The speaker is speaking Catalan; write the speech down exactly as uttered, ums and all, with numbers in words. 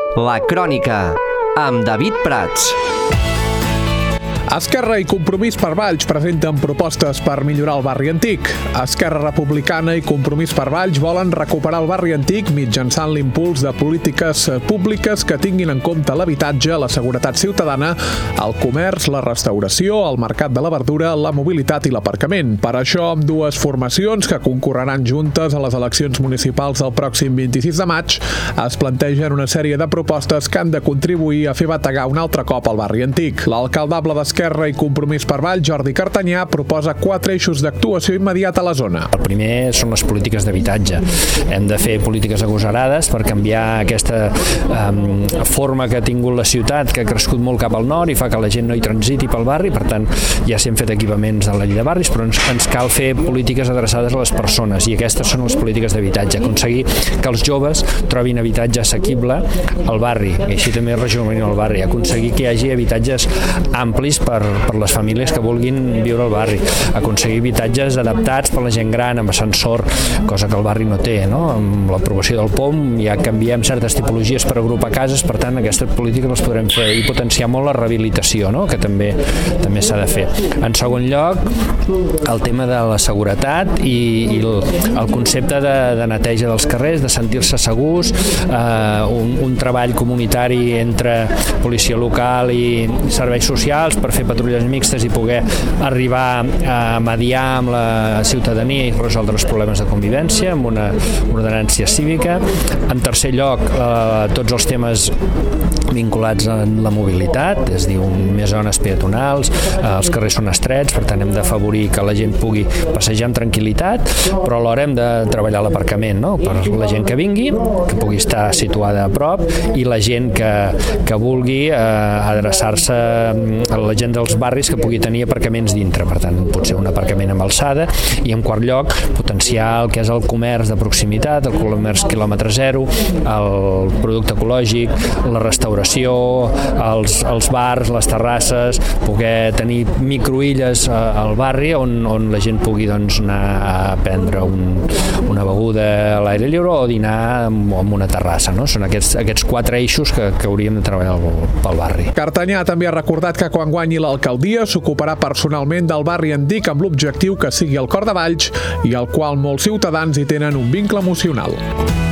La Crònica, amb David Prats. Esquerra i Compromís per Valls presenten propostes per millorar el barri antic. Esquerra Republicana i Compromís per Valls volen recuperar el barri antic mitjançant l'impuls de polítiques públiques que tinguin en compte l'habitatge, la seguretat ciutadana, el comerç, la restauració, el mercat de la verdura, la mobilitat i l'aparcament. Per això, amb dues formacions que concorreran juntes a les eleccions municipals del pròxim vint-i-sis de maig, es plantegen una sèrie de propostes que han de contribuir a fer bategar un altre cop al barri antic. L'alcaldable d'Esquerra Esquerra i Compromís per Valls, Jordi Cartanyà, proposa quatre eixos d'actuació immediata a la zona. El primer són les polítiques d'habitatge. Hem de fer polítiques agosarades per canviar aquesta um, forma que ha tingut la ciutat, que ha crescut molt cap al nord i fa que la gent no hi transiti pel barri. Per tant, ja s'han fet equipaments a la llei de barris, però ens, ens cal fer polítiques adreçades a les persones, i aquestes són les polítiques d'habitatge. Aconseguir que els joves trobin habitatge assequible al barri, i així també rejuvenir el barri. Aconseguir que hi hagi habitatges amplis per, per les famílies que vulguin viure al barri, aconseguir habitatges adaptats per la gent gran amb ascensor, cosa que el barri no té, no? Amb l'aprovació del P O M ja canviem certes tipologies per agrupar cases, per tant aquestes polítiques les podrem fer i potenciar molt la rehabilitació, no? Que també també s'ha de fer. En segon lloc, el tema de la seguretat i, i el, el concepte de, de neteja dels carrers, de sentir-se segurs, eh, un, un treball comunitari entre policia local i serveis socials per fer patrulles mixtes i poder arribar a mediar amb la ciutadania i resoldre els problemes de convivència amb una ordenança cívica. En tercer lloc, eh, tots els temes vinculats a la mobilitat, és a dir, més zones peatonals, eh, els carrers són estrets, per tant hem d'afavorir que la gent pugui passejar amb tranquil·litat, però alhora hem de treballar l'aparcament, no? Per la gent que vingui, que pugui estar situada a prop, i la gent que, que vulgui eh, adreçar-se a la gent dels barris que pugui tenir aparcaments dintre, per tant potser un aparcament amb alçada. I en quart lloc, potenciar el que és el comerç de proximitat, el comerç quilòmetre zero, el producte ecològic, la restauració, els, els bars, les terrasses, poder tenir microilles al barri on, on la gent pugui doncs, anar a prendre un, una beguda a l'aire lliure o dinar en, en una terrassa, no? Són aquests, aquests quatre eixos que, que hauríem de treballar pel barri. Cartanyà també ha recordat que quan guanyi l'alcaldia s'ocuparà personalment del barri antic amb l'objectiu que sigui el cor de Valls i al qual molts ciutadans hi tenen un vincle emocional.